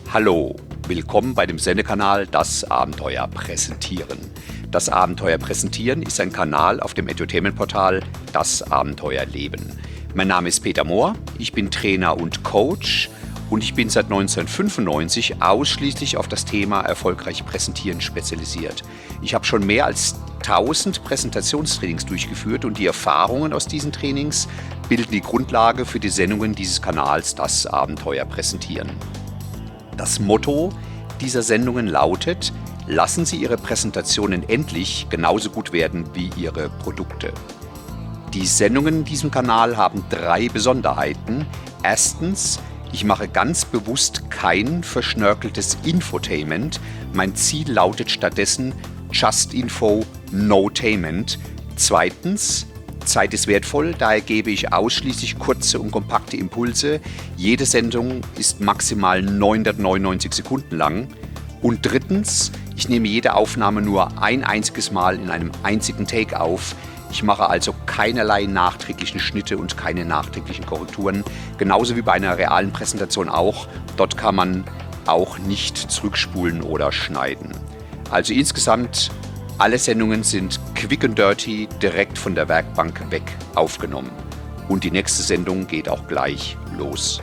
Hallo, willkommen bei dem Sendekanal Das Abenteuer Präsentieren. Das Abenteuer Präsentieren ist ein Kanal auf dem Edutainment-Portal Das Abenteuer Leben. Mein Name ist Peter Mohr, ich bin Trainer und Coach und ich bin seit 1995 ausschließlich auf das Thema erfolgreich Präsentieren spezialisiert. Ich habe schon mehr als 1000 Präsentationstrainings durchgeführt und die Erfahrungen aus diesen Trainings bilden die Grundlage für die Sendungen dieses Kanals Das Abenteuer Präsentieren. Das Motto dieser Sendungen lautet: Lassen Sie Ihre Präsentationen endlich genauso gut werden wie Ihre Produkte. Die Sendungen in diesem Kanal haben 3 Besonderheiten. Erstens, ich mache ganz bewusst kein verschnörkeltes Infotainment. Mein Ziel lautet stattdessen Just Info, No Tainment. Zweitens, Zeit ist wertvoll, daher gebe ich ausschließlich kurze und kompakte Impulse. Jede Sendung ist maximal 999 Sekunden lang. Und drittens, ich nehme jede Aufnahme nur ein einziges Mal in einem einzigen Take auf. Ich mache also keinerlei nachträglichen Schnitte und keine nachträglichen Korrekturen. Genauso wie bei einer realen Präsentation auch. Dort kann man auch nicht zurückspulen oder schneiden. Also insgesamt, alle Sendungen sind quick and dirty, direkt von der Werkbank weg aufgenommen. Und die nächste Sendung geht auch gleich los.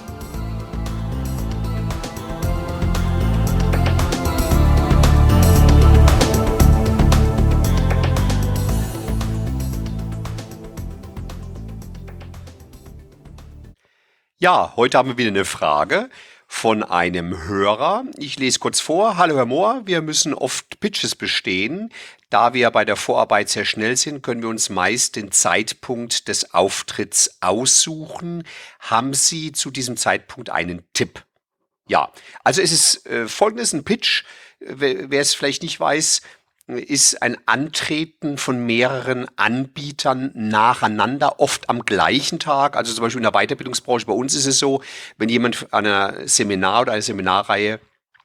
Ja, heute haben wir wieder eine Frage von einem Hörer. Ich lese kurz vor. Hallo Herr Mohr, wir müssen oft Pitches bestehen. Da wir bei der Vorarbeit sehr schnell sind, können wir uns meist den Zeitpunkt des Auftritts aussuchen. Haben Sie zu diesem Zeitpunkt einen Tipp? Ja, also es ist folgendes, ein Pitch, wer es vielleicht nicht weiß, ist ein Antreten von mehreren Anbietern nacheinander, oft am gleichen Tag. Also zum Beispiel in der Weiterbildungsbranche bei uns ist es so, wenn jemand an einer Seminar oder einer Seminarreihe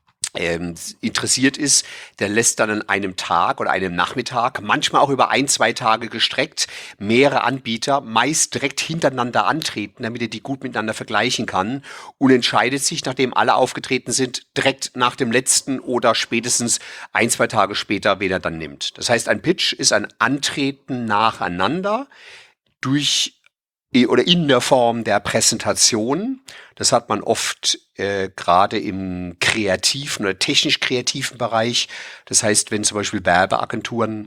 interessiert ist, der lässt dann an einem Tag oder einem Nachmittag, manchmal auch über 1-2 Tage gestreckt, mehrere Anbieter meist direkt hintereinander antreten, damit er die gut miteinander vergleichen kann, und entscheidet sich, nachdem alle aufgetreten sind, direkt nach dem letzten oder spätestens 1-2 Tage später, wen er dann nimmt. Das heißt, ein Pitch ist ein Antreten nacheinander durch oder in der Form der Präsentation. Das hat man oft gerade im kreativen oder technisch-kreativen Bereich. Das heißt, wenn zum Beispiel Werbeagenturen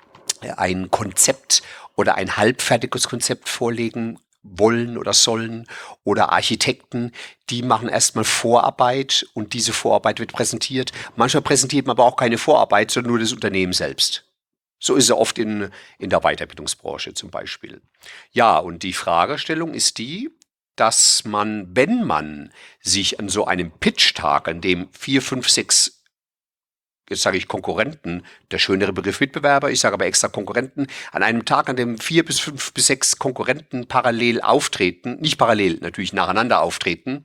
ein Konzept oder ein halbfertiges Konzept vorlegen wollen oder sollen, oder Architekten, die machen erstmal Vorarbeit und diese Vorarbeit wird präsentiert. Manchmal präsentiert man aber auch keine Vorarbeit, sondern nur das Unternehmen selbst. So ist es oft in der Weiterbildungsbranche zum Beispiel. Ja, und die Fragestellung ist die, dass man, wenn man sich an so einem Pitch-Tag, an dem 4, 5, 6, jetzt sage ich Konkurrenten, der schönere Begriff Mitbewerber, ich sage aber extra Konkurrenten, an einem Tag, an dem 4 bis 5 bis 6 Konkurrenten parallel auftreten, nicht parallel, natürlich nacheinander auftreten,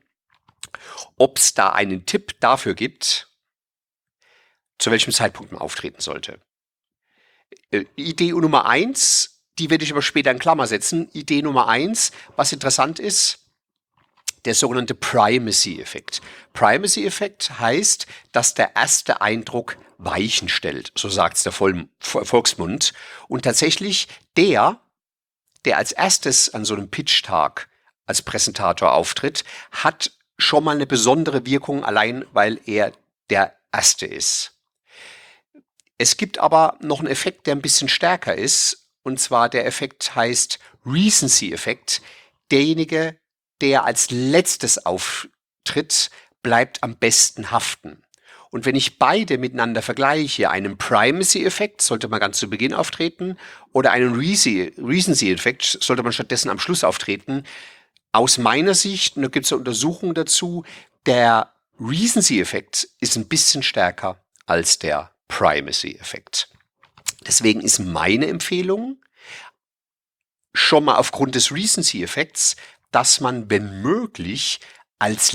ob es da einen Tipp dafür gibt, zu welchem Zeitpunkt man auftreten sollte. Idee Nummer 1, die werde ich aber später in Klammer setzen. Idee Nummer 1, was interessant ist, der sogenannte Primacy-Effekt. Primacy-Effekt heißt, dass der erste Eindruck Weichen stellt, so sagt es der Volksmund. Und tatsächlich der als erstes an so einem Pitch-Tag als Präsentator auftritt, hat schon mal eine besondere Wirkung, allein weil er der Erste ist. Es gibt aber noch einen Effekt, der ein bisschen stärker ist, und zwar der Effekt heißt Recency-Effekt. Derjenige, der als letztes auftritt, bleibt am besten haften. Und wenn ich beide miteinander vergleiche, einen Primacy-Effekt sollte man ganz zu Beginn auftreten oder einen Recency-Effekt sollte man stattdessen am Schluss auftreten. Aus meiner Sicht, und da gibt es eine Untersuchung dazu, der Recency-Effekt ist ein bisschen stärker als der Primacy-Effekt. Deswegen ist meine Empfehlung, schon mal aufgrund des Recency-Effekts, dass man, wenn möglich, als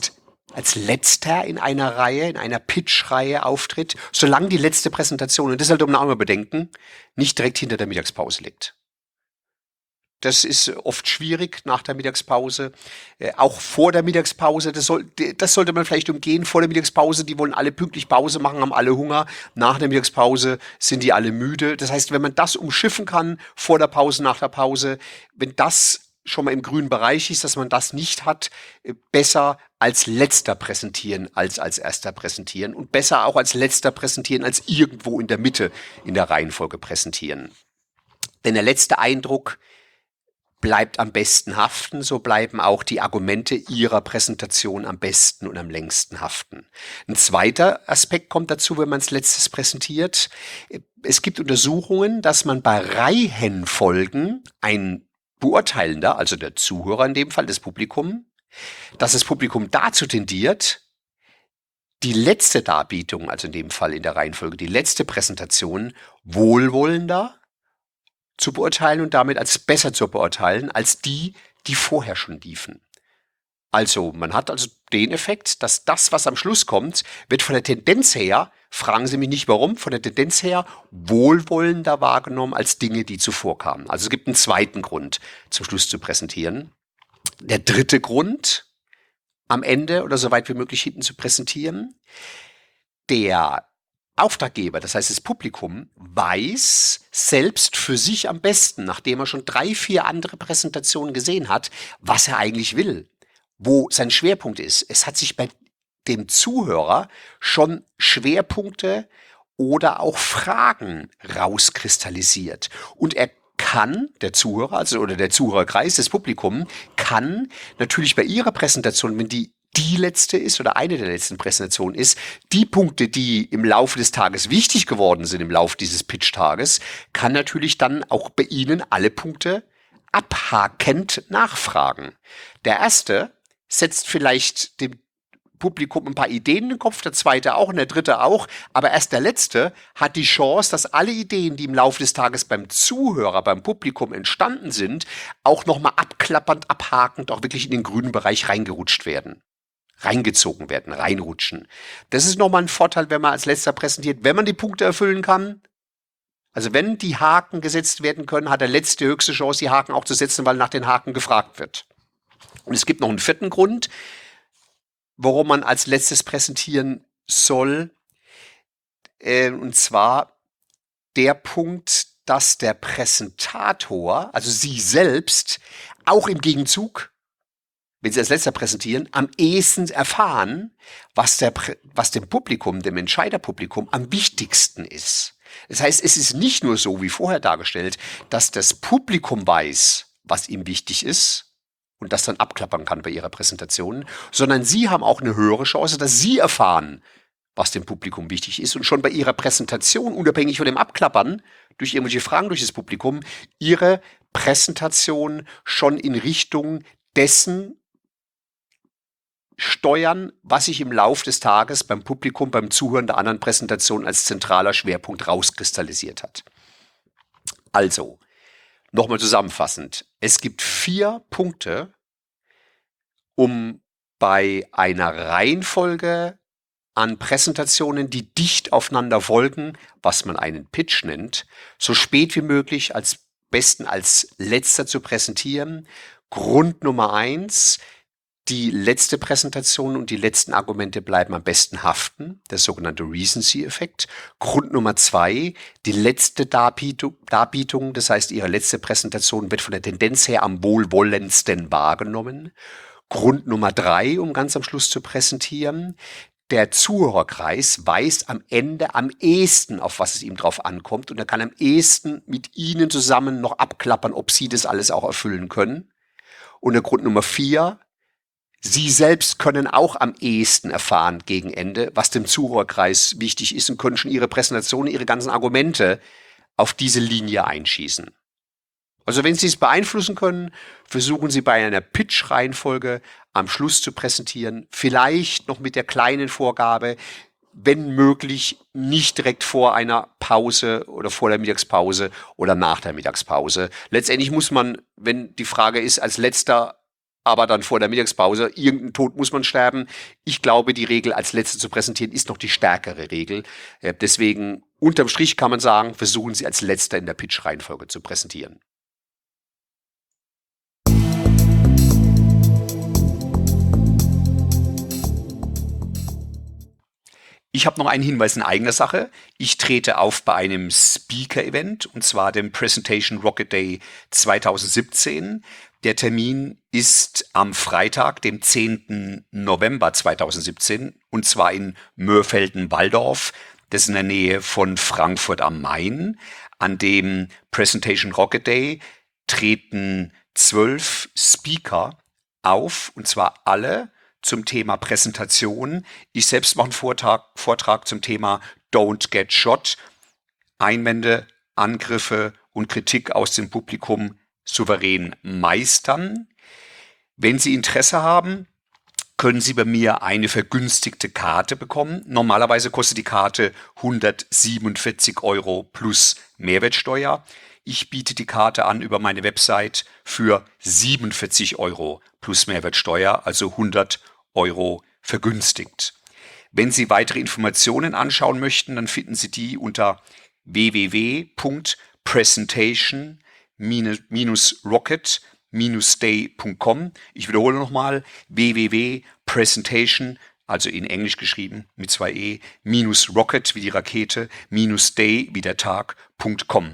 letzter in einer Reihe, in einer Pitch-Reihe auftritt, solange die letzte Präsentation, und das sollte man auch mal bedenken, nicht direkt hinter der Mittagspause liegt. Das ist oft schwierig nach der Mittagspause. Auch vor der Mittagspause, das sollte man vielleicht umgehen. Vor der Mittagspause, die wollen alle pünktlich Pause machen, haben alle Hunger. Nach der Mittagspause sind die alle müde. Das heißt, wenn man das umschiffen kann, vor der Pause, nach der Pause, wenn das schon mal im grünen Bereich ist, dass man das nicht hat, besser als letzter präsentieren als erster präsentieren und besser auch als letzter präsentieren als irgendwo in der Mitte in der Reihenfolge präsentieren. Denn der letzte Eindruck bleibt am besten haften, so bleiben auch die Argumente Ihrer Präsentation am besten und am längsten haften. Ein zweiter Aspekt kommt dazu, wenn man es letztes präsentiert. Es gibt Untersuchungen, dass man bei Reihenfolgen ein Beurteilender, also der Zuhörer in dem Fall, dass das Publikum dazu tendiert, die letzte Darbietung, also in dem Fall in der Reihenfolge die letzte Präsentation, wohlwollender zu beurteilen und damit als besser zu beurteilen als die, die vorher schon liefen. Also man hat also den Effekt, dass das, was am Schluss kommt, wird von der Tendenz her, fragen Sie mich nicht warum, von der Tendenz her wohlwollender wahrgenommen als Dinge, die zuvor kamen. Also es gibt einen zweiten Grund, zum Schluss zu präsentieren. Der dritte Grund, am Ende oder so weit wie möglich hinten zu präsentieren, der Auftraggeber, das heißt das Publikum, weiß selbst für sich am besten, nachdem er schon 3, 4 andere Präsentationen gesehen hat, was er eigentlich will, wo sein Schwerpunkt ist. Es hat sich bei dem Zuhörer schon Schwerpunkte oder auch Fragen rauskristallisiert. Und er kann, der Zuhörer, also oder der Zuhörerkreis, das Publikum, kann natürlich bei ihrer Präsentation, wenn die letzte ist oder eine der letzten Präsentationen ist, die Punkte, die im Laufe des Tages wichtig geworden sind, im Laufe dieses Pitch-Tages, kann natürlich dann auch bei Ihnen alle Punkte abhakend nachfragen. Der erste setzt vielleicht dem Publikum ein paar Ideen in den Kopf, der zweite auch und der dritte auch, aber erst der letzte hat die Chance, dass alle Ideen, die im Laufe des Tages beim Zuhörer, beim Publikum entstanden sind, auch nochmal abklappernd, abhakend, auch wirklich in den grünen Bereich reingezogen werden, reinrutschen. Das ist nochmal ein Vorteil, wenn man als letzter präsentiert, wenn man die Punkte erfüllen kann. Also wenn die Haken gesetzt werden können, hat der letzte höchste Chance, die Haken auch zu setzen, weil nach den Haken gefragt wird. Und es gibt noch einen vierten Grund, warum man als letztes präsentieren soll. Und zwar der Punkt, dass der Präsentator, also Sie selbst, auch im Gegenzug, wenn Sie als letzter präsentieren, am ehesten erfahren, was dem Publikum, dem Entscheiderpublikum am wichtigsten ist. Das heißt, es ist nicht nur so, wie vorher dargestellt, dass das Publikum weiß, was ihm wichtig ist und das dann abklappern kann bei Ihrer Präsentation, sondern Sie haben auch eine höhere Chance, dass Sie erfahren, was dem Publikum wichtig ist und schon bei Ihrer Präsentation, unabhängig von dem Abklappern, durch irgendwelche Fragen durch das Publikum, Ihre Präsentation schon in Richtung dessen steuern, was sich im Lauf des Tages beim Publikum, beim Zuhören der anderen Präsentation als zentraler Schwerpunkt rauskristallisiert hat. Also, nochmal zusammenfassend. Es gibt 4 Punkte, um bei einer Reihenfolge an Präsentationen, die dicht aufeinander folgen, was man einen Pitch nennt, so spät wie möglich als besten als letzter zu präsentieren. Grund Nummer 1, die letzte Präsentation und die letzten Argumente bleiben am besten haften, der sogenannte Recency-Effekt. Grund Nummer 2, die letzte Darbietung, das heißt, Ihre letzte Präsentation wird von der Tendenz her am wohlwollendsten wahrgenommen. Grund Nummer 3, um ganz am Schluss zu präsentieren, der Zuhörerkreis weiß am Ende am ehesten, auf was es ihm drauf ankommt und er kann am ehesten mit Ihnen zusammen noch abklappern, ob Sie das alles auch erfüllen können. Und der Grund Nummer 4, Sie selbst können auch am ehesten erfahren gegen Ende, was dem Zuhörerkreis wichtig ist und können schon Ihre Präsentation, Ihre ganzen Argumente auf diese Linie einschießen. Also wenn Sie es beeinflussen können, versuchen Sie bei einer Pitch-Reihenfolge am Schluss zu präsentieren, vielleicht noch mit der kleinen Vorgabe, wenn möglich nicht direkt vor einer Pause oder vor der Mittagspause oder nach der Mittagspause. Letztendlich muss man, wenn die Frage ist, als letzter aber dann vor der Mittagspause, irgendein Tod muss man sterben. Ich glaube, die Regel als letzte zu präsentieren ist noch die stärkere Regel. Deswegen, unterm Strich kann man sagen, versuchen Sie als letzter in der Pitch-Reihenfolge zu präsentieren. Ich habe noch einen Hinweis in eigener Sache. Ich trete auf bei einem Speaker-Event, und zwar dem Presentation Rocket Day 2017. Der Termin ist am Freitag, dem 10. November 2017, und zwar in Mörfelden-Walldorf. Das ist in der Nähe von Frankfurt am Main. An dem Presentation Rocket Day treten 12 Speaker auf, und zwar alle zum Thema Präsentation. Ich selbst mache einen Vortrag zum Thema Don't Get Shot. Einwände, Angriffe und Kritik aus dem Publikum souverän meistern. Wenn Sie Interesse haben, können Sie bei mir eine vergünstigte Karte bekommen. Normalerweise kostet die Karte 147 € plus Mehrwertsteuer. Ich biete die Karte an über meine Website für 47 € plus Mehrwertsteuer, also 100 € vergünstigt. Wenn Sie weitere Informationen anschauen möchten, dann finden Sie die unter www.presentation-rocket-day.com. Ich wiederhole nochmal, www.presentation, also in Englisch geschrieben mit 2 E, -rocket wie die Rakete, -day wie der Tag.com.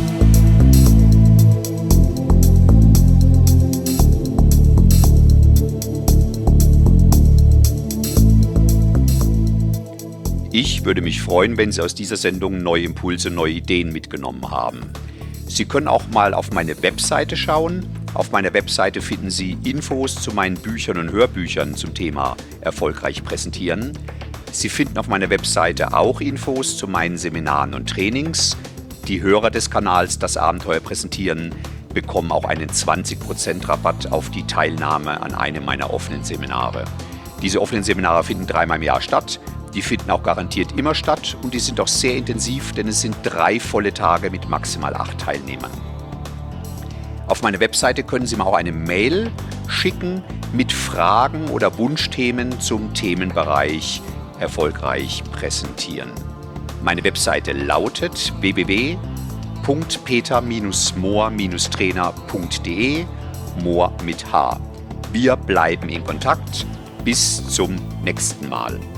Ich würde mich freuen, wenn Sie aus dieser Sendung neue Impulse, neue Ideen mitgenommen haben. Sie können auch mal auf meine Webseite schauen. Auf meiner Webseite finden Sie Infos zu meinen Büchern und Hörbüchern zum Thema erfolgreich präsentieren. Sie finden auf meiner Webseite auch Infos zu meinen Seminaren und Trainings. Die Hörer des Kanals Das Abenteuer präsentieren bekommen auch einen 20% Rabatt auf die Teilnahme an einem meiner offenen Seminare. Diese offenen Seminare finden 3-mal im Jahr statt. Die finden auch garantiert immer statt und die sind auch sehr intensiv, denn es sind 3 volle Tage mit maximal 8 Teilnehmern. Auf meiner Webseite können Sie mir auch eine Mail schicken mit Fragen oder Wunschthemen zum Themenbereich erfolgreich präsentieren. Meine Webseite lautet www.peter-mohr-trainer.de, Mohr mit H. Wir bleiben in Kontakt. Bis zum nächsten Mal.